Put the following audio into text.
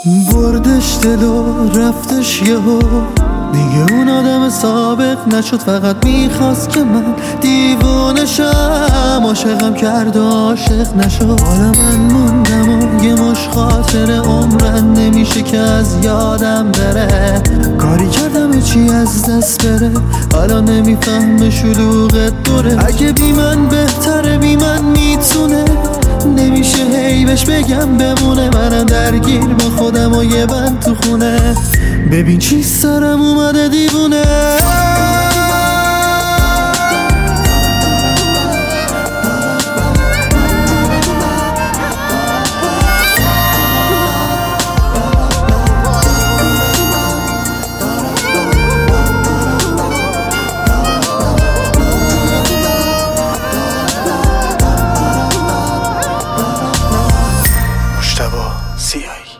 بردش دل و رفتش یهو، دیگه اون آدم سابق نشد، فقط میخواست که من دیوونه شم. عاشقم کرد و عاشق نشد، حالا من موندم و یه مش خاطر عمرن نمیشه که از یادم بره. کاری کردم چی از دست بره، حالا نمیفهمه شلوغ دوره. اگه بی من بهتره، بی من میتونه، نمیشه هی بهش بگم بمونه. منم درگیر با خودم و یه بند تو خونه، ببین چی سرم اومده دیوونه. مجتبی سیاهی.